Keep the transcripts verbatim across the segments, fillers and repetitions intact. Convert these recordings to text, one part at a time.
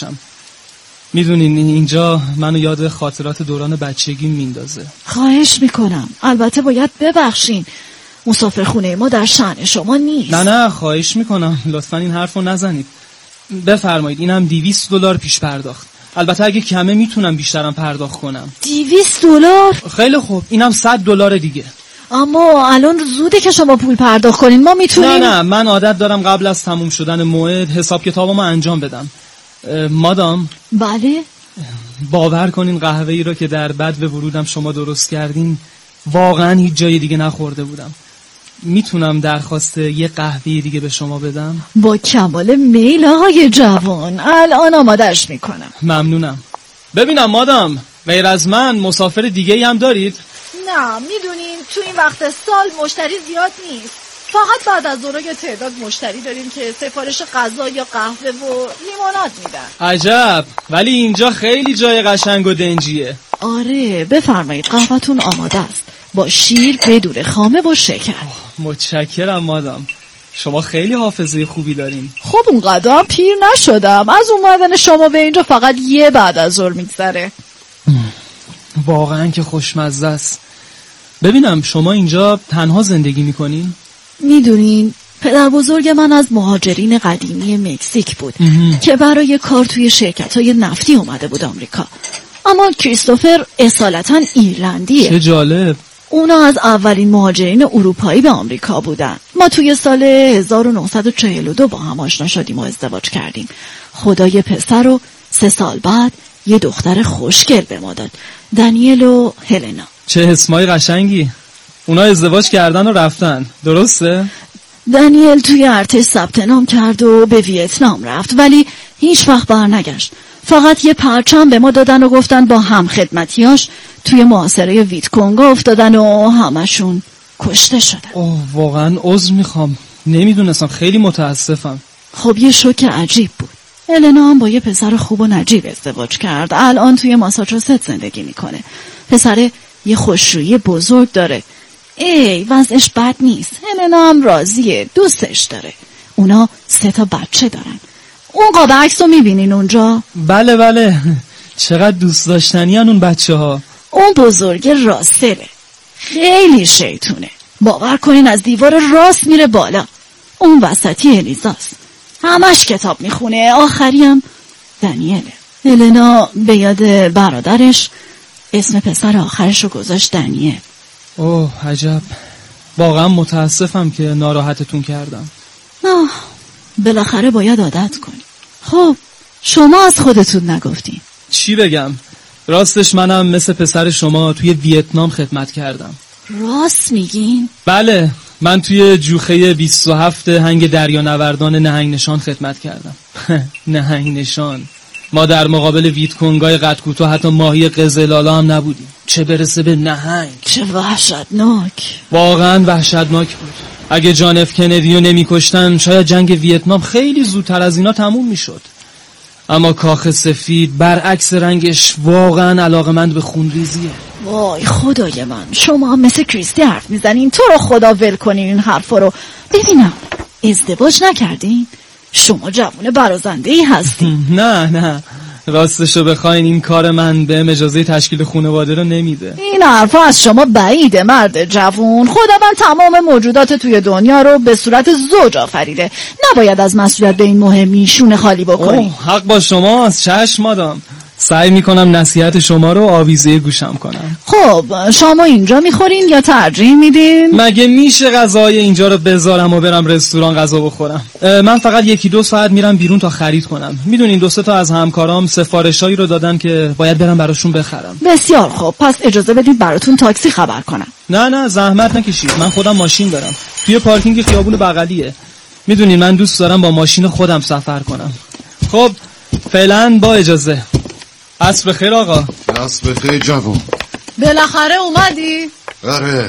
باشم. میدونین اینجا منو یاد خاطرات دوران بچگی میندازه. خواهش میکنم، البته باید ببخشین، مسافرخونه ما در شأن شما نیست. نه نه خواهش میکنم، لطفا این حرفو نزنید. بفرمایید، اینم دویست دلار پیش پرداخت. البته اگه کمه میتونم بیشترم پرداخت کنم. دویست دلار؟ خیلی خوب، اینم صد دلار دیگه. اما الان زوده که شما پول پرداخت کنین، ما میتونیم. نه نه من عادت دارم قبل از تموم شدن موعد حساب کتابمو انجام بدم. مادام. بله. باور کنین قهوه ای رو که در بد ورودم شما درست کردین واقعا هیچ جای دیگه نخورده بودم. میتونم درخواست یه قهوه دیگه به شما بدم؟ با کمال میل آقای جوان، الان آمادش میکنم. ممنونم. ببینم مادام، غیر از من مسافر دیگه ای هم دارید؟ نه، میدونین تو این وقت سال مشتری زیاد نیست، فقط بعد از ظهر یه تعداد مشتری داریم که سفارش غذا یا قهوه و لیموناد میدن. عجب، ولی اینجا خیلی جای قشنگ و دنجیه. آره بفرمایید، قهوه‌تون آماده است با شیر بدون خامه و شکر. متشکرم مادام، شما خیلی حافظه خوبی دارین. خب اونقدر پیر نشدم، از اومدن شما به اینجا فقط یه بعد از ظهر میگذره. واقعا که خوشمزه است. ببینم شما اینجا تنها زندگی میکنین؟ میدونین پدر بزرگ من از مهاجرین قدیمی مکزیک بود که برای کار توی شرکت‌های نفتی اومده بود آمریکا، اما کریستوفر اصالتاً ایرلندیه. چه جالب. اونا از اولین مهاجرین اروپایی به آمریکا بودن. ما توی سال هزار و نهصد و چهل و دو با هم آشنا شدیم و ازدواج کردیم. خدا یه پسر و سه سال بعد یه دختر خوشگل به ما داد، دنیل و هلنا. چه اسمای قشنگی. اونا ازدواج کردن و رفتن، درسته؟ دنیل توی ارتش ثبت نام کرد و به ویتنام رفت، ولی هیچ وقت برنگشت. فقط یه پرچم به ما دادن و گفتن با هم خدمتیاش توی محاصره ویتکونگو افتادن و همشون کشته شدن. اوه واقعا عذر میخوام، نمیدونستم، خیلی متاسفم. خب یه شوک عجیب بود. النا هم با یه پسر خوب و نجیب ازدواج کرد، الان توی ماساچوست زندگی میکنه. پسر یه خوشرویی بزرگ داره، ای وضعش بد نیست. النا هم راضیه، دوستش داره. اونا سه تا بچه دارن. اون قاب عکس رو میبینین اونجا؟ بله بله، چقدر دوست داشتنی هن اون بچه ها. اون بزرگ راسله، خیلی شیطونه، باور کنین از دیوار راست میره بالا. اون وسطی الیزاست، همش کتاب میخونه. آخری هم دنیله. النا به یاد برادرش اسم پسر آخرش رو گذاشت دنیل. اوه عجب، واقعا متاسفم که ناراحتتون کردم. نه، بالاخره باید عادت کنی. خب شما از خودتون نگفتین. چی بگم؟ راستش منم مثل پسر شما توی ویتنام خدمت کردم. راست میگین؟ بله، من توی جوخه بیست و هفت هنگ دریانوردان نهنگ نشان خدمت کردم. نهنگ نشان. ما در مقابل ویتکونگای قد کوتاه حتی ماهی قزلالا هم نبودیم، چه برسه به نهنگ. چه وحشتناک. واقعا وحشتناک بود. اگه جان اف کندی رو نمی کشتن شاید جنگ ویتنام خیلی زودتر از اینا تموم می شد. اما کاخ سفید برعکس رنگش واقعا علاقمند به خونریزیه. وای خدای من، شما مثل کریستی حرف میزنین. تو رو خدا ول کنین این حرفا رو. ببینم ازدواج نکردین؟ شما جوون برازنده‌ای هستین. نه نه، راستشو بخواین این کار من به اجازه تشکیل خانواده رو نمیده. این حرفا از شما بعیده مرد جوون. خدا من تمام موجودات توی دنیا رو به صورت زوج آفریده، نباید از مسئولیت به این مهمی شونه خالی بکنی. حق با شماست. چشم مادام، سعی میکنم نصیحت شما رو آویزه گوشم کنم. خب شما اینجا میخورین یا ترجیح میدین؟ مگه میشه غذای اینجا رو بذارم و برم رستوران غذا بخورم؟ من فقط یکی دو ساعت میرم بیرون تا خرید کنم. میدونین دو سه تا از همکارام سفارشایی رو دادن که باید برم براشون بخرم. بسیار خوب، پس اجازه بدید براتون تاکسی خبر کنم. نه نه زحمت نکشید، من خودم ماشین دارم، توی پارکینگ خیابون بغلیه. میدونین من دوست دارم با ماشین خودم سفر کنم. خب فعلا با اجازه. عصر بخیر آقا. عصر بخیر جوان. بالاخره اومدی؟ آره،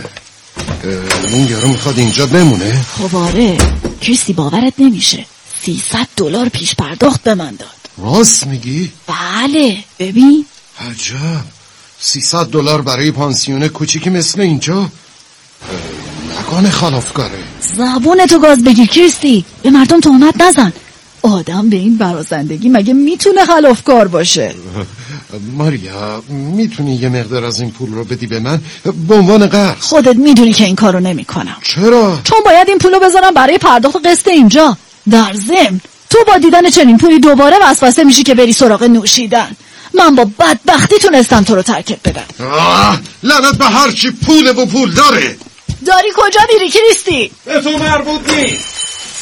اون یارو میخواد اینجا بمونه؟ خب آره، کریستی باورت نمیشه، سیصد دلار پیش پرداخت به من داد. راست میگی؟ بله، ببین. عجب، سیصد دلار برای پانسیون کوچیکی مثل اینجا؟ نکنه خلافکاره. زبونتو گاز بگیر کریستی، به مردم تهمت نزن. آدم به این برازندگی مگه میتونه خلافکار باشه؟ ماریا میتونی یه مقدار از این پول رو بدی به من به عنوان قرض؟ خودت میدونی که این کارو نمی کنم. چرا؟ چون باید این پولو بذارم برای پرداخت قسط اینجا. در ضمن تو با دیدن چنین پولی دوباره وسوسه میشی که بری سراغ نوشیدن. من با بدبختی تونستم تو رو ترکت بدم. آه لعنت به هر چی پول و پول داره. داری کجا میری کریستی؟ به تو مربوط نیست.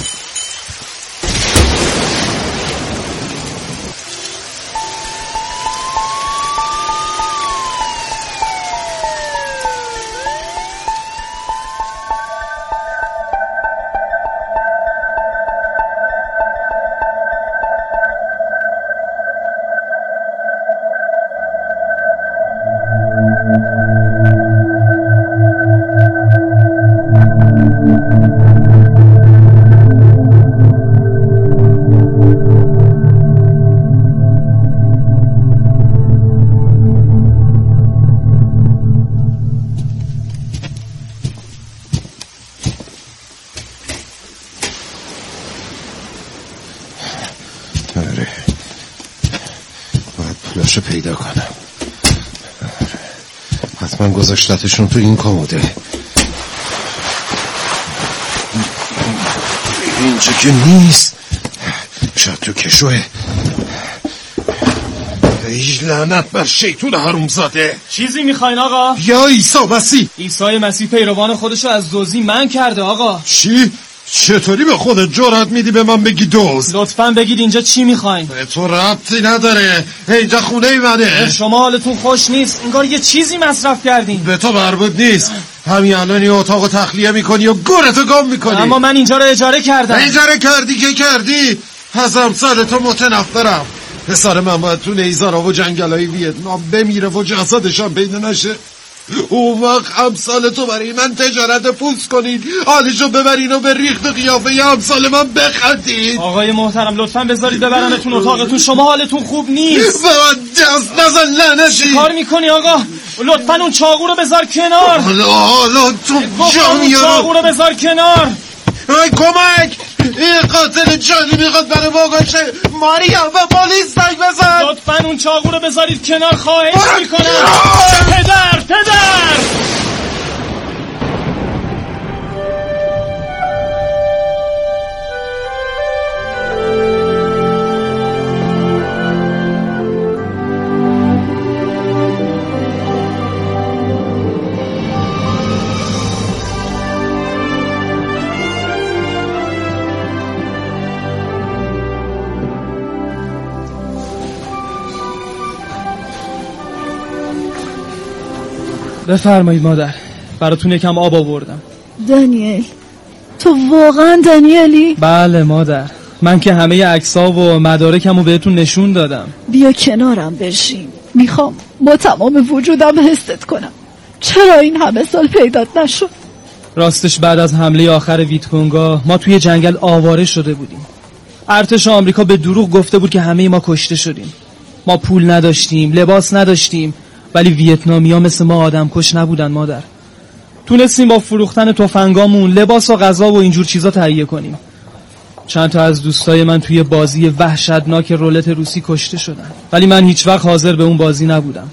آره باید پولاشو پیدا کنم. حتما گذاشتتشون تو این کاموده. اینجا که نیست. شاید تو کشوه. ای لعنت بر شیطون حرومزاده. چیزی میخواین آقا؟ یا عیسی مسیح. عیسی مسیح پیروان خودشو از دزدی منع کرده آقا. چی؟ چطوری به خودت جرأت میدی به من بگی دوز؟ لطفاً بگید اینجا چی میخواین؟ به تو ربطی نداره. اینجا خونه منه. شما حالتون خوش نیست، انگار یه چیزی مصرف کردین. به تو مربوط نیست. همین الان این اتاقو تخلیه میکنی و گورتو گم میکنی. اما من اینجا رو اجاره کردم. اجاره کردی که کردی. از امثال تو متنفرم. پسر من باید تو نیزارا و جنگلای ویتنام بمیره و جسدشان پیدا نشه. اون وقت امثال تو برای من تجارت پوست کنید، حالشو ببرین و به ریخت قیافه ی امثال من بخندید. آقای محترم لطفاً بذارید ببرمتون اتاقتون، شما حالتون خوب نیست. به من دست نزن لعنتی. چی کار میکنی آقا؟ لطفاً اون چاقو رو بذار کنار. حالا حالا تو جا اون چاقو رو بذار کنار. ای کمک، این قاتل جانی میخواد برای ما کشه. ماریا به پلیس زنگ بزن. لطفاً اون چاقو رو بذارید کنار خواهش میکنم. پدر پدر بفرمایید مادر، براتون یکم آب آوردم. دانیل، تو واقعا دانیلی؟ بله مادر، من که همه عکس‌ها و مدارکمو بهتون نشون دادم. بیا کنارم بشین، میخوام با تمام وجودم حست کنم چرا این همه سال پیدات نشد. راستش بعد از حمله آخر ویتکونگا ما توی جنگل آواره شده بودیم. ارتش آمریکا به دروغ گفته بود که همه ما کشته شدیم. ما پول نداشتیم، لباس نداشتیم، ولی ویتنامیا مثل ما آدم کش نبودن مادر. تونستیم با فروختن تفنگامون لباس و غذا و اینجور چیزا تهیه کنیم. چند تا از دوستای من توی بازی وحشتناک رولت روسی کشته شدن، ولی من هیچ وقت حاضر به اون بازی نبودم.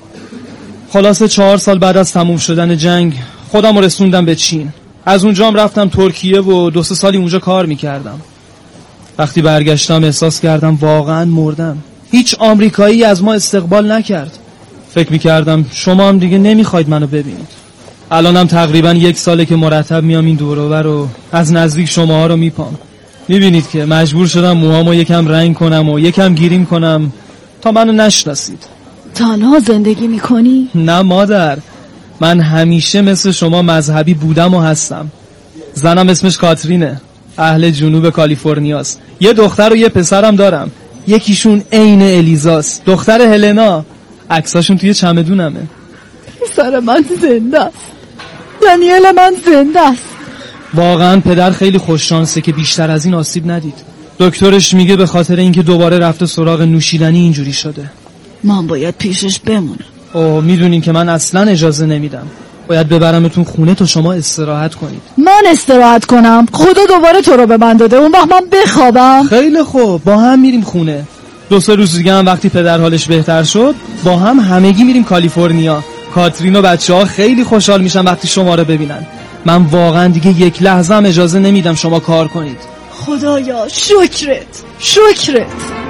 خلاصه چهار سال بعد از تموم شدن جنگ خودم رسوندم به چین. از اونجام رفتم ترکیه و دو سه سالی اونجا کار میکردم. وقتی برگشتم احساس کردم واقعا مردم. هیچ آمریکایی از ما استقبال نکرد. فکر میکردم شما هم دیگه نمیخواید منو ببینید. الانم تقریبا یک ساله که مرتب میام این دور و بر و از نزدیک شماها رو میپام. میبینید که مجبور شدم موهامو یکم رنگ کنم و یکم گیریم کنم تا منو نشناسید. تنها زندگی میکنی؟ نه مادر، من همیشه مثل شما مذهبی بودم و هستم. زنم اسمش کاترینه، اهل جنوب کالیفرنیاست. یه دختر و یه پسرم دارم، یکیشون عین الیزاست، دختر هلنا. عکساشون توی چمدونمه. پسر من زنده است، دانیل من زنده است. واقعا پدر خیلی خوششانسه که بیشتر از این آسیب ندید. دکترش میگه به خاطر اینکه دوباره رفته سراغ نوشیدنی اینجوری شده. من باید پیشش بمونم. اوه میدونین که من اصلا اجازه نمیدم. باید ببرمتون خونه تا شما استراحت کنید. من استراحت کنم؟ خدا دوباره تو رو به من داده، اون وقت من بخوابم؟ خیلی خوب، با هم میریم خونه. دو سه روز دیگه هم وقتی پدر حالش بهتر شد با هم همگی میریم کالیفرنیا. کاترین و بچه‌ها خیلی خوشحال میشن وقتی شما رو ببینن. من واقعا دیگه یک لحظه هم اجازه نمیدم شما کار کنید. خدایا شکرت شکرت.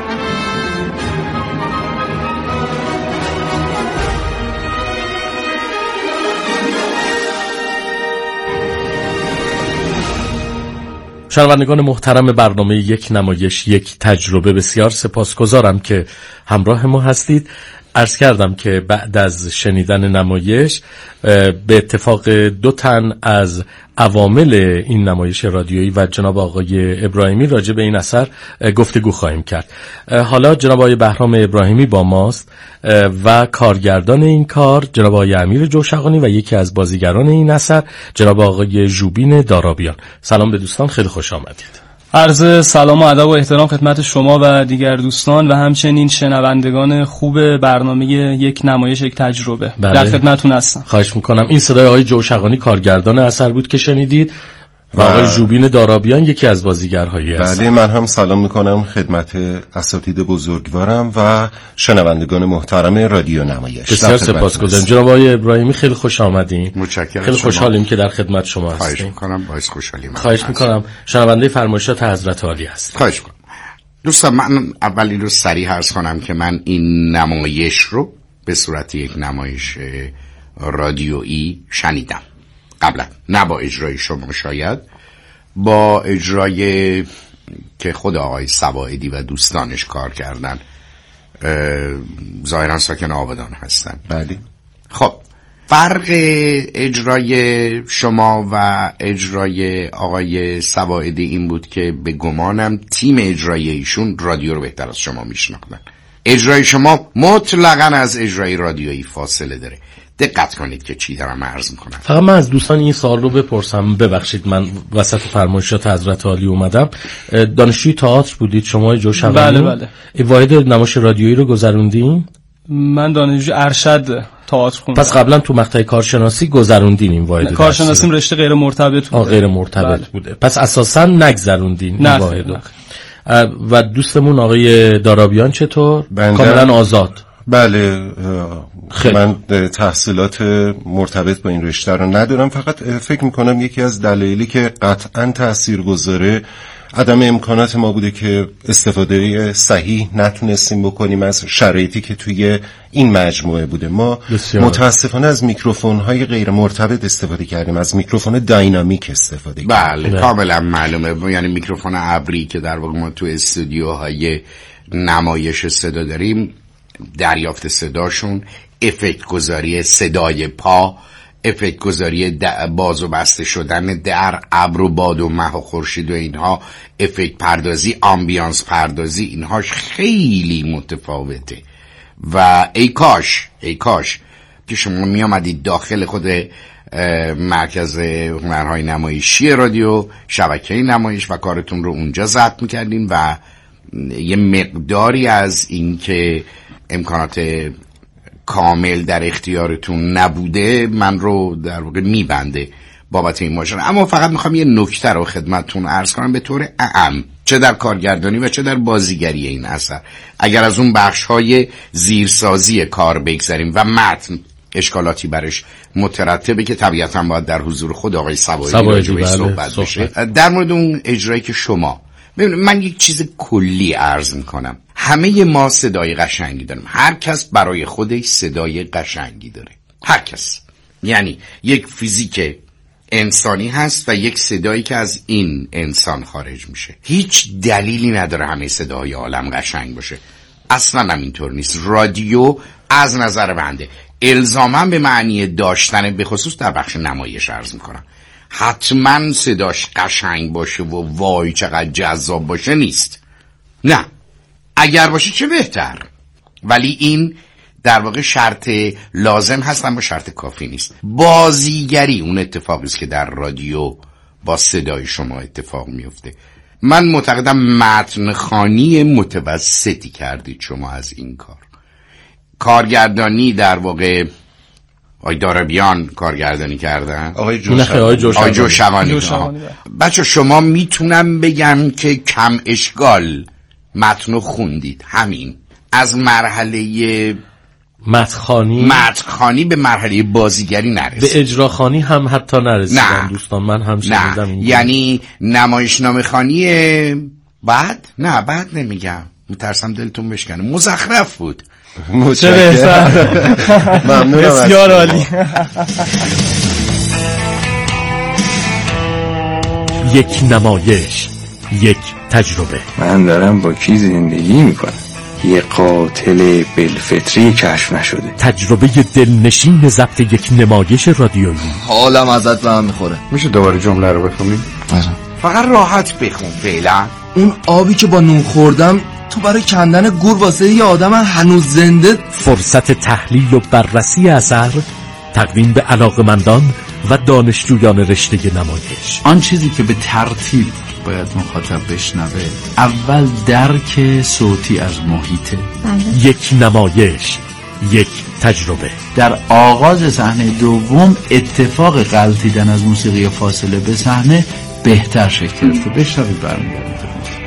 شنوندگان محترم برنامه یک نمایش یک تجربه، بسیار سپاسگزارم که همراه ما هستید. عرض کردم که بعد از شنیدن نمایش به اتفاق دو تن از عوامل این نمایش رادیویی و جناب آقای ابراهیمی راجع به این اثر گفتگو خواهیم کرد. حالا جناب آقای بهرام ابراهیمی با ماست و کارگردان این کار جناب آقای امیر جوشقانی و یکی از بازیگران این اثر جناب آقای ژوبین دارابیان. سلام به دوستان، خیلی خوش آمدید. عرض سلام و ادب و احترام خدمت شما و دیگر دوستان و همچنین شنوندگان خوب برنامه یک نمایش یک تجربه. بله. در خدمتتون هستم. خواهش میکنم. این صدای آقای جوشقانی کارگردان اثر بود که شنیدید و آقای ژوبین دارابیان یکی از بازیگرهای هست. بله، من هم سلام میکنم خدمت اساتید بزرگوارم و شنوندگان محترم رادیو نمایش. بسیار سپاسگزارم. جناب آقای ابراهیمی خیلی خوش آمدین. متشکرم. خیلی خوشحالیم که در خدمت شما هستیم. خواهش میکنم، باعث خوشحالیم. خواهش میکنم. شنونده فرمایشات حضرت عالی هست. خواهش میکنم. دوستان، من اولی رو صریح عرض کنم که من این نمایش رو به صورت یک نمایش رادیویی شنیدم قبلا، نه با اجرای شما، شاید با اجرای که خود آقای سواعدی و دوستانش کار کردن، ظاهرا ساکن آبادان هستن. بله. خب فرق اجرای شما و اجرای آقای سواعدی این بود که به گمانم تیم اجرایی ایشون رادیو رو بهتر از شما میشناختن. اجرای شما مطلقاً از اجرای رادیویی فاصله داره. دقت کنید که چی دارم عرض میکنم. فقط من از دوستان این سوال رو بپرسم، ببخشید من وسط فرمایشات حضرت عالی اومدم. دانشجوی تئاتر بودید شما جوشقانی؟ بله بله. واحد نمایش رادیویی رو گذروندین؟ من دانشجوی ارشد تئاتر خوندم. پس قبلا تو مقطع کارشناسی گذروندین این واحد؟ کارشناسیم رشته غیر مرتبط بوده. غیر مرتبط بله. بوده. پس اساسا نگذروندین این واحد رو. و دوستمون آقای دارابیان چطور؟ کاملا آزاد؟ بله، من تحصیلات مرتبط با این رشته رو ندارم، فقط فکر میکنم یکی از دلایلی که قطعا تأثیر گذاره عدم امکانات ما بوده که استفاده صحیح نتونستیم بکنیم از شرایطی که توی این مجموعه بوده. ما بسیار. متاسفانه از میکروفون های غیر مرتبط استفاده کردیم، از میکروفون داینامیک استفاده کردیم. بله, بله کاملا معلومه. یعنی میکروفون ابری که در واقع ما تو استودیوهای نمایش صدا داریم، دریافت صداشون، افکت گذاری صدای پا، افکت گذاری باز و بسته شدن در ابر و باد و مه و خورشید و اینها، افکت پردازی، آمبیانس پردازی، اینهاش خیلی متفاوته. و ای کاش ای کاش که شما می آمدید داخل خود مرکز هنرهای نمایشی رادیو، شبکه نمایش و کارتون رو اونجا ضبط میکردین و یه مقداری از این که امکانات کامل در اختیارتون نبوده من رو در واقع میبنده بابت این ماجرا. اما فقط میخوام یه نکته رو خدمتتون عرض کنم به طور عام، چه در کارگردانی و چه در بازیگری این اثر. اگر از اون بخش‌های زیرسازی کار بگذاریم و متن اشکالاتی برش مترتبه که طبیعتاً باید در حضور خود آقای سواعدی راجعش صحبت بشه. در مورد اون اجرایی که شما، ببینید من یک چیز کلی عرض میکنم. همه ما صدای قشنگی داریم، هر کس برای خودش صدای قشنگی داره، هر کس. یعنی یک فیزیک انسانی هست و یک صدایی که از این انسان خارج میشه. هیچ دلیلی نداره همه صداهای عالم قشنگ باشه، اصلا همینطور نیست. رادیو از نظر بنده الزاما به معنی داشتن، به خصوص در بخش نمایش عرض میکنم، حتما صداش قشنگ باشه و وای چقدر جذاب باشه نیست. نه، اگر باشه چه بهتر، ولی این در واقع شرط لازم هست اما شرط کافی نیست. بازیگری اون اتفاقی است که در رادیو با صدای شما اتفاق میفته. من معتقدم متن خوانی متوسطی کردید شما از این کار. کارگردانی در واقع آقای دارابیان کارگردانی کردن، آقای جوشوانی. آقای جوشوانی. بچه شما میتونم بگم که کم اشکال متنو خوندید، همین از مرحله متخانی متخانی به مرحله بازیگری نرسید، به اجراخانی هم حتی نرسیدم. دوستان من هم شنیدم این یعنی نمایشنامه خانی بعد نه بعد نمیگم میترسم دلتون بشکنه، مزخرف بود. متشکرم. ممنونم. بسیار عالی. یک نمایش، یک تجربه. من دارم با کی زندگی میکنم؟ یه قاتل بالفطری کشف نشده. تجربه دلنشین ضبط یک نمایش رادیویی. حالم ازت به هم میخوره. میشه دوباره جمله رو بخونی؟ فقط راحت بخون فعلا. اون آبی که با نون خوردم تو برای کندن گور واسه یه آدم هنوز زنده. فرصت تحلیل و بررسی اثر، تقدیم به علاقمندان و دانشجویان رشته نمایش. آن چیزی که به ترتیب باید مخاطب بشنوه، اول درک صوتی از محیطه. یک نمایش، یک تجربه. در آغاز صحنه دوم اتفاق غلطیدن از موسیقی فاصله به صحنه بهتر شکل گرفته. بشنوید برمیگردید.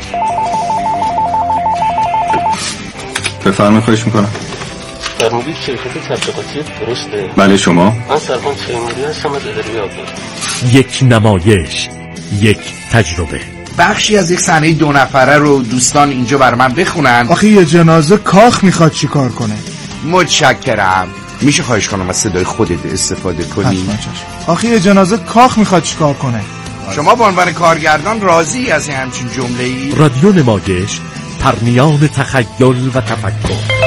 بفرمایید، خواهش میکنم. در مورد شرکت تبلیغاتی درسته؟ بله شما؟ من سرپان تیموری هستم از اداره آباد. یک نمایش، یک تجربه. بخشی از یک صحنه دو نفره رو دوستان اینجا بر من بخونن. آخه یه جنازه کاخ میخواد چی کار کنه؟ متشکرم. میشه خواهش کنم از صدای خودت استفاده کنی؟ آخه یه جنازه کاخ میخواد چی کار کنه؟ شما به عنوان کارگردان راضی از همچین جمله‌ای؟ رادیو نمایش، پرنیان تخیل و تفکر.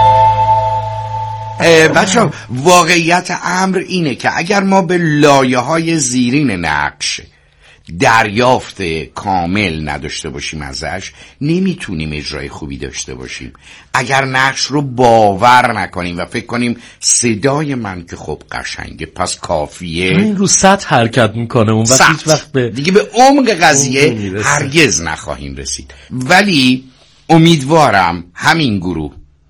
بچه واقعیت امر اینه که اگر ما به لایه‌های زیرین نقش دریافت کامل نداشته باشیم ازش، نمیتونیم اجرای خوبی داشته باشیم. اگر نقش رو باور نکنیم و فکر کنیم صدای من که خب قشنگه پس کافیه، این رو سطح حرکت میکنه، اون وقت هیچ وقت به دیگه به عمق قضیه هرگز نخواهیم رسید. ولی امیدوارم همین گروه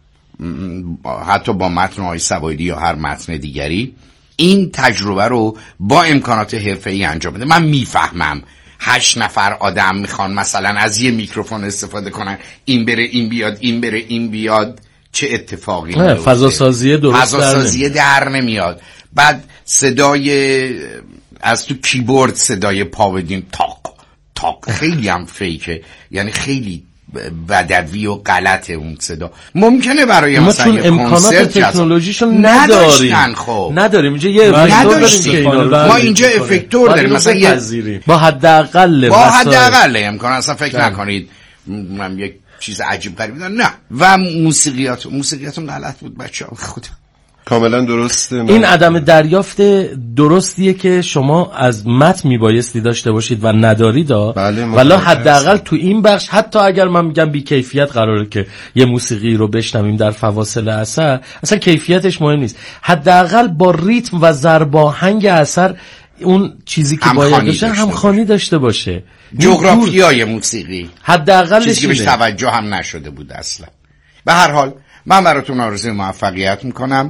حتی با متن آقای سوایدی یا هر متن دیگری این تجربه رو با امکانات حرفه‌ای انجام بده. من میفهمم هشت نفر آدم میخوان مثلا از یه میکروفون استفاده کنن، این بره این بیاد این بره این بیاد، چه اتفاقی میفته؟ فضا سازی درست فضا سازی در نمیاد. بعد صدای از تو کیبورد صدای پا بدیم تاق تاق خیلی هم فیکه، یعنی خیلی بدوی و غلط اون صدا. ممکنه برای ما مثلا چون امکانات تکنولوژیشون نداریم خب نداریم اینجا یه افکتور داریم که اینا ما اینجا افکتور داریم مثلا یه با حداقل با حداقل امکان اصلا فکر نکنید من یک چیز عجیب غریبی دارم، نه. و موسیقیات موسیقیاتون غلط بود بچه‌ها. خدا کاملا درسته. این عدم دریافت درستیه که شما از متن میبایستی داشته باشید و ندارید. بله ولی حداقل تو این بخش، حتی اگر من میگم بی کیفیت قراره که یه موسیقی رو بشنویم در فواصل اثر، اصلا کیفیتش مهم نیست، حداقل با ریتم و ضرباهنگ اثر اون چیزی که باید باشه همخوانی داشته باشه. جغرافیای موسیقی حداقل چیزی که بهش توجه هم نشده بود اصلا. به هر حال من براتون آرزوی موفقیت میکنم.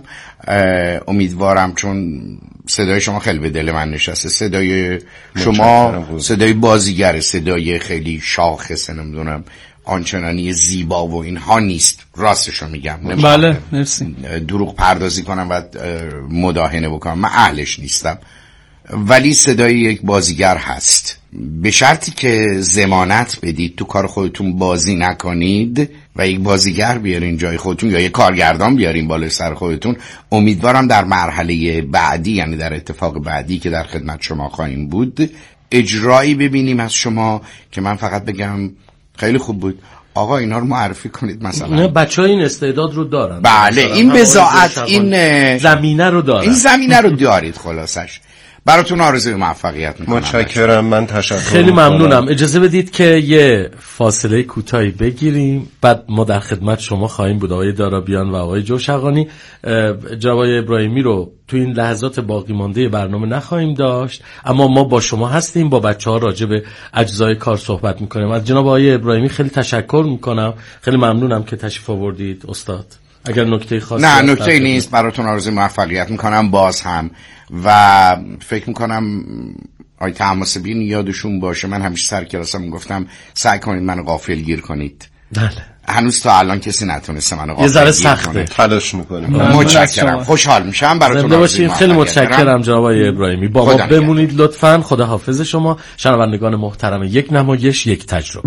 امیدوارم، چون صدای شما خیلی به دل من نشسته، صدای شما صدای بازیگر، صدای خیلی شاخصه، نمیدونم آنچنانی زیبا و اینها نیست، راستشو میگم. بله مرسی. دروغ پردازی کنم و مداهنه بکنم، من اهلش نیستم، ولی صدای یک بازیگر هست. به شرطی که ضمانت بدید تو کار خودتون بازی نکنید و یک بازیگر بیارین جای خودتون یا یک کارگردان بیارین بالای سر خودتون، امیدوارم در مرحله بعدی، یعنی در اتفاق بعدی که در خدمت شما خواهیم بود، اجرایی ببینیم از شما که من فقط بگم خیلی خوب بود، آقا اینا رو معرفی کنید مثلا. نه بچه‌ها این استعداد رو دارن. بله این بضاعت، این زمینه رو دارن. این زمینه رو دارید. خلاصش براتون آرزوی موفقیت میکنم. متشکرم. من تشکر خیلی ممنونم. اجازه بدید که یه فاصله کوتاهی بگیریم، بعد ما در خدمت شما خواهیم بود. آقای دارابیان و آقای جوشقانی، جوای ابراهیمی رو تو این لحظات باقی مانده برنامه نخواهیم داشت، اما ما با شما هستیم، با بچه‌ها راجع به اجزای کار صحبت میکنیم. از جناب آقای ابراهیمی خیلی تشکر میکنم. خیلی ممنونم که تشریف آوردید استاد. اگر نکته خاصی نه نکته نیست، براتون آرزوی موفقیت میکنم باز هم، و فکر میکنم آی تماسبین یادشون باشه من همیشه سر کلاسم گفتم سعی کنید منو غافلگیر کنید. بله. هنوز تا الان کسی نتونسته منو یه ذره غافلگیر سخته. کنه. تلاش میکنیم. متشکرم، خوشحال میشم براتون آرزوی موفقیت. خیلی متشکرم جناب آقای ابراهیمی. با ما بمونید لطفاً. خدا حافظ شما شنوندگان محترم یک نمایش یک تجربه.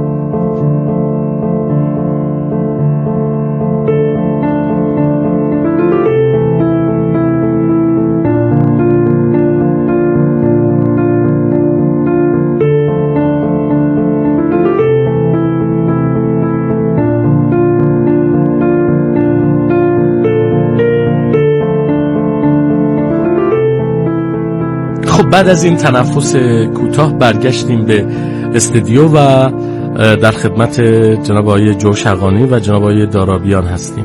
بعد از این تنفس کوتاه برگشتیم به استودیو و در خدمت جناب آقای جو شقانی و جناب آقای دارابیان هستیم.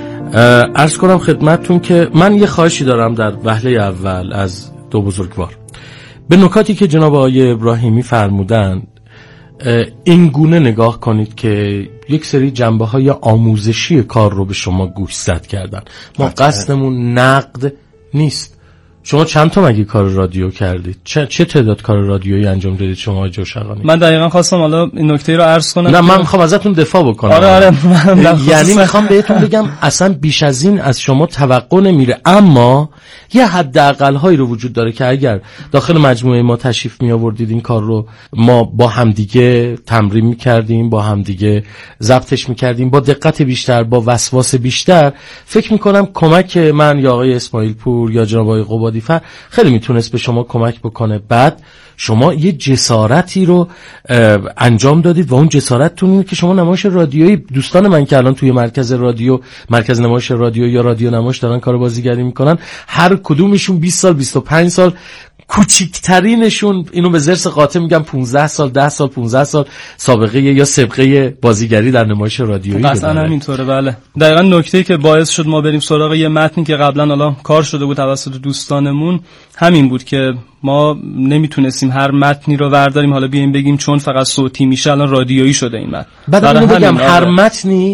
عرض کنم خدمتتون که من یه خواهشی دارم در وهله اول از دو بزرگوار. به نکاتی که جناب آقای ابراهیمی فرمودند این گونه نگاه کنید که یک سری جنبه‌های آموزشی کار رو به شما گوشزد کردن. ما قصدمون نقد نیست. شما چند تا مگه کار رادیو کردید؟ چه چه تعداد کار رادیویی انجام دادید شما جو شقانی؟ من دقیقاً خواستم حالا این نکته رو عرض کنم. نه من میخوام ازتون دفاع بکنم. آره آره یعنی میخوام بهتون بگم اصلا بیش از این از شما توقع نمیره، اما یه حداقل هایی رو وجود داره که اگر داخل مجموعه ما تشریف می آوردید این کار رو ما با همدیگه تمرین میکردیم، با همدیگه ضبطش میکردیم با دقت بیشتر، با وسواس بیشتر، فکر میکنم کمک من یا آقای اسماعیل پور یا جناب آقای قبادی فر خیلی میتونست به شما کمک بکنه. بعد شما یه جسارتی رو انجام دادید و اون جسارتتون اینه که شما نمایش رادیویی، دوستان من که الان توی مرکز رادیو، مرکز نمایش رادیو یا رادیو نمایش دارن کار بازیگری میکنن، هر کدومشون بیست سال بیست و پنج سال، کوچیکترینشون اینو به ضرس قاطع میگم پانزده سال ده سال پانزده سال سابقه یا سابقه بازیگری در نمایش رادیویی داره. اصلا همینطوره. بله دقیقاً نکته‌ای که باعث شد ما بریم سراغ یه متنی که قبلا حالا کار شده بود توسط دوستانمون همین بود که ما نمیتونستیم هر متنی رو ورداریم حالا بیایم بگیم چون فقط صوتی میشه الان رادیویی شده این متن. بعد اینو بگم هر متنی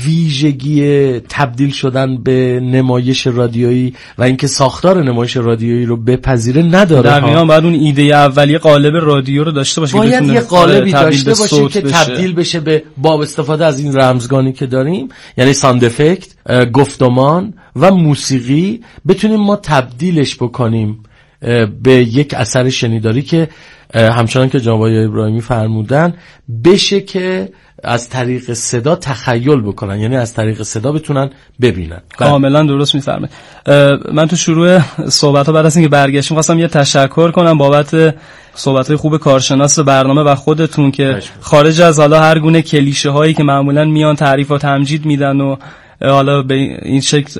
ویژگی تبدیل شدن به نمایش رادیویی و اینکه ساختار نمایش رادیویی رو بپذیره نداره. دقیقاً بعد اون ایده اولیه قالب رادیو رو داشته باشه، باید یه قالبی داشته باشه که بشه. تبدیل بشه به با استفاده از این رمزگانی که داریم، یعنی ساند افکت، گفتمان و موسیقی، بتونیم ما تبدیلش بکنیم به یک اثر شنیداری که همچنان که جناب آقای ابراهیمی فرمودن بشه که از طریق صدا تخیل بکنن، یعنی از طریق صدا بتونن ببینن. کاملا درست میفرمایید. من تو شروع صحبت ها بعد از اینکه برگشتیم خواستم یه تشکر کنم بابت صحبت های خوب کارشناس برنامه و خودتون که خارج از حالا هر گونه کلیشه هایی که معمولا میان تعریف و تمجید میدن و حالا به این شکل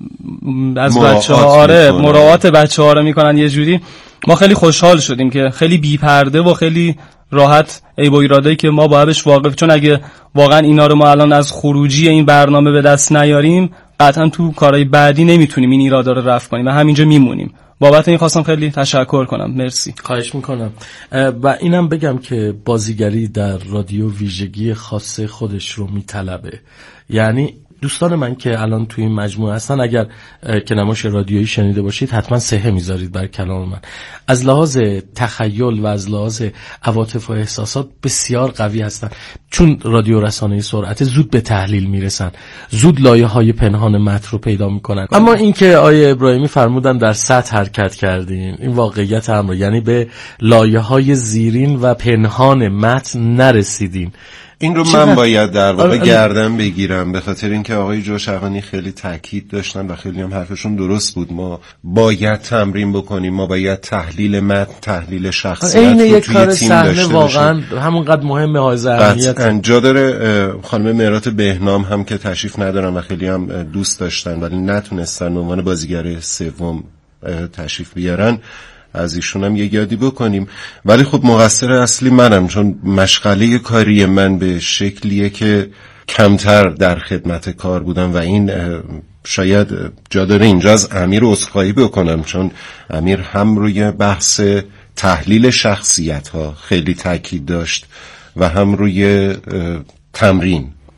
از بچه‌ها آره مراعات بچه‌ها رو میکنن یه جوری، ما خیلی خوشحال شدیم که خیلی بی پرده و خیلی راحت عیب و ایرادایی که ما باهاش واقف، چون اگه واقعا اینا رو ما الان از خروجی این برنامه به دست نیاریم قطعا تو کارهای بعدی نمیتونیم این ایرادا رو رفع کنیم و همینجا میمونیم. بابت این خواستم خیلی تشکر کنم. مرسی. خواهش میکنم. و اینم بگم که بازیگری در رادیو ویژگی خاص خودش رو میطلبه. یعنی دوستان من که الان توی این مجموعه هستن اگر که نمایش رادیویی شنیده باشید حتما سهه میذارید بر کلام من. از لحاظ تخیل و از لحاظ عواطف و احساسات بسیار قوی هستن، چون رادیو رسانه سرعت زود به تحلیل میرسن، زود لایه‌های پنهان متن رو پیدا میکنن. اما این که آیه ابراهیمی فرمودن در سطح حرکت کردین، این واقعیت امر، یعنی به لایه‌های زیرین و پنهان متن نرسیدین. این رو من باید در واقع گردن بگیرم، به خاطر اینکه آقای جو شقانی خیلی تاکید داشتن و خیلی هم حرفشون درست بود. ما باید تمرین بکنیم، ما باید تحلیل متن، تحلیل شخصیت رو توی تیم داشته باشیم. واقعا همونقدر مهمه های اهمیت. جا داره خانم مهرات بهنام هم که تشریف ندارن و خیلی هم دوست داشتن ولی نتونستن به عنوان بازیگر سوم تشریف بیارن، از ایشون هم یه یادی بکنیم. ولی خب مقصر اصلی منم، چون مشغله کاری من به شکلیه که کمتر در خدمت کار بودم و این شاید جا داره اینجا از امیر عذرخواهی بکنم، چون امیر هم روی بحث تحلیل شخصیت ها خیلی تاکید داشت و هم روی تمرین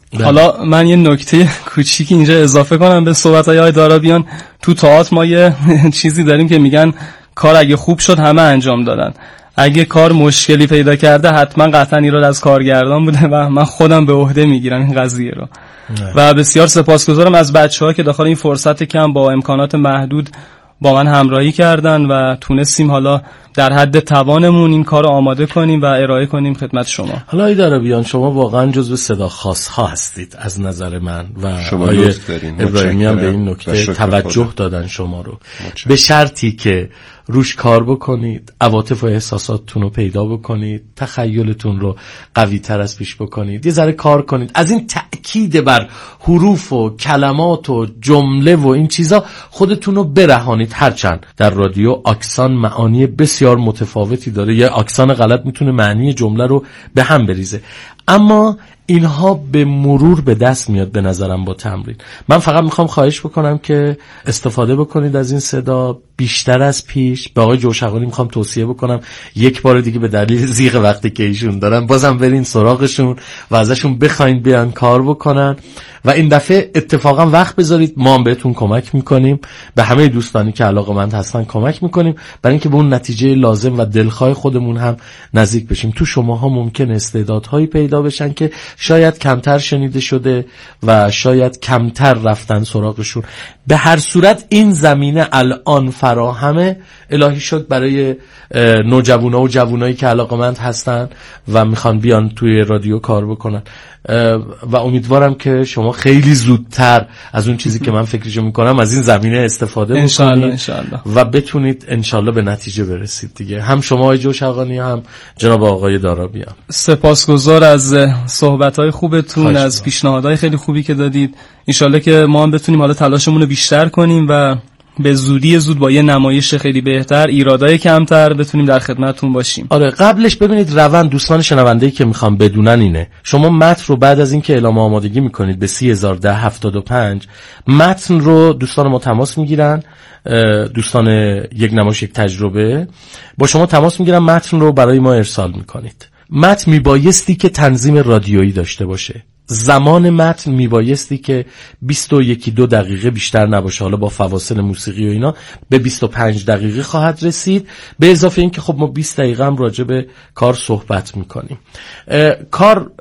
حالا من یه نکته کوچیکی اینجا اضافه کنم به صحبت‌های آقای دارابیان. تو تئاتر ما یه چیزی داریم که میگن کار اگه خوب شد همه انجام دادن، اگه کار مشکلی پیدا کرده حتما قطعا ایراد از کارگردان بوده و من خودم به عهده میگیرم این قضیه رو. و بسیار سپاسگزارم از بچه‌ها که داخل این فرصت کم با امکانات محدود با من همراهی کردن و تونستیم حالا در حد توانمون این کار رو آماده کنیم و ارائه کنیم خدمت شما. حالا ای دارابیان شما واقعا جزو صدا خاص ها هستید از نظر من و شما ابراهیمی هم به این نکته توجه خدا. دادن شما رو مچه. به شرطی که روش کار بکنید، عواطف و احساساتتون رو پیدا بکنید، تخیلتون رو قوی تر از پیش بکنید، یه ذره کار کنید، از این تأکید بر حروف و کلمات و جمله و این چیزا خودتون رو برهانید. هرچند در رادیو اکسان معانی بسیار متفاوتی داره، یه اکسان غلط میتونه معنی جمله رو به هم بریزه، اما اینها به مرور به دست میاد به نظرم با تمرین. من فقط میخوام خواهش بکنم که استفاده بکنید از این صدا بیشتر از پیش. به آقای جوشقانی میخوام توصیه بکنم یک بار دیگه به دلیل زیغ وقتی که ایشون دارن بازم برین سراغشون و ازشون بخواین بیان کار بکنن و این دفعه اتفاقا وقت بذارید، ما هم بهتون کمک میکنیم، به همه دوستانی که علاقه‌مند هستن کمک میکنیم برای اینکه به اون نتیجه لازم و دلخواه خودمون هم نزدیک بشیم. تو شماها ممکن استعدادهایی پیدا بشن که شاید کمتر شنیده شده و شاید کمتر رفتن سراغشون. به هر صورت این زمینه الان فراهمه، الهی شد برای نوجوانا و جوانایی که علاقه‌مند هستن و میخوان بیان توی رادیو کار بکنن و امیدوارم که شما خیلی زودتر از اون چیزی که من فکرشو میکنم از این زمینه استفاده انشالله بکنید انشالله. و بتونید انشالله به نتیجه برسید دیگه، هم شما آقای جوشقانی هم جناب آقای دارابیان. سپاسگزار از صحبت‌های خوبتون، از پیشنهادهای خیلی خوبی که دادید. انشالله که ما هم بتونیم حالا تلاشمون رو بیشتر کنیم و به زودی زود با یه نمایش خیلی بهتر، ایرادای کمتر بتونیم در خدمتتون باشیم. آره قبلش ببینید روند دوستان شنونده‌ای که میخوام بدونن اینه، شما متن رو بعد از اینکه اعلام آمادگی میکنید به سی هزار و ده هفتاد و پنج متن رو دوستان ما تماس میگیرن، دوستان یک نمایش یک تجربه با شما تماس میگیرن، متن رو برای ما ارسال میکنید. متن میبایستی که تنظیم رادیویی داشته باشه، زمان متن میبایستی که بیست و یک دو دقیقه بیشتر نباشه، حالا با فواصل موسیقی و اینا به بیست و پنج دقیقه خواهد رسید، به اضافه این که خب ما بیست دقیقه هم راجع به کار صحبت میکنیم. کار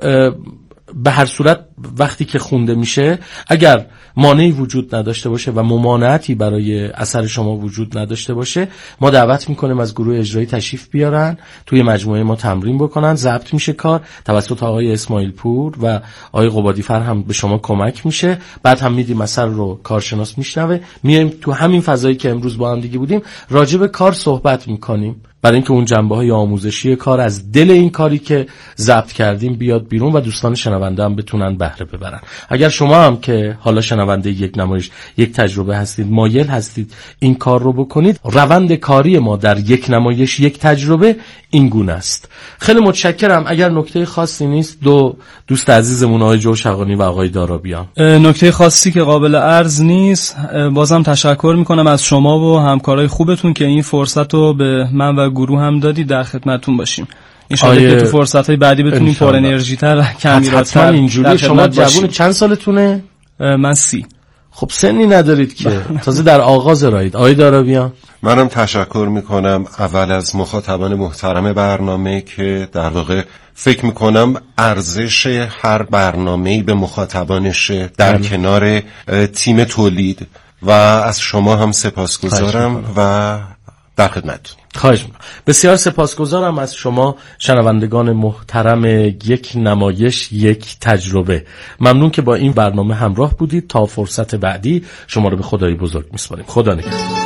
به هر صورت وقتی که خونده میشه اگر مانعی وجود نداشته باشه و ممانعتی برای اثر شما وجود نداشته باشه، ما دعوت میکنیم از گروه اجرایی تشریف بیارن توی مجموعه ما تمرین بکنن، ضبط میشه کار توسط آقای اسماعیل پور و آقای قبادی فر هم به شما کمک میشه، بعد هم میدیم اثر رو کارشناس میشنوه، میایم تو همین فضایی که امروز با هم دیگه بودیم راجع به کار صحبت میکنیم برای اینکه اون جنبه‌های آموزشی کار از دل این کاری که ضبط کردیم بیاد بیرون و دوستان شنونده هم بتونن بهره ببرن. اگر شما هم که حالا شنونده یک نمایش یک تجربه هستید، مایل هستید این کار رو بکنید، روند کاری ما در یک نمایش یک تجربه این گونه است. خیلی متشکرم. اگر نکته خاصی نیست دو دوست عزیزمون آقای جوشقانی و آقای دارابیان. نکته خاصی که قابل عرض نیست، بازم تشکر میکنم از شما و همکارای خوبتون که این فرصت رو به من و گروه هم دادید، در خدمتتون باشیم. انشالله که تو فرصت‌های بعدی بتونیم پر انرژی تر و کمیرات‌تر. حتما اینجوری. شما جوون چند سالتونه؟ من سی. خب سنی ندارید که، تازه در آغاز راهید. آقای دارابیان. منم تشکر میکنم اول از مخاطبان محترم برنامه که در واقع فکر میکنم ارزش هر برنامه‌ای به مخاطبانش در بله. کنار تیم تولید و از شما هم سپاسگزارم و در خدمتتون. خواهش میکنم. بسیار سپاسگزارم از شما شنوندگان محترم یک نمایش یک تجربه. ممنون که با این برنامه همراه بودید. تا فرصت بعدی شما رو به خدای بزرگ میسپاریم. خدا نگهدار.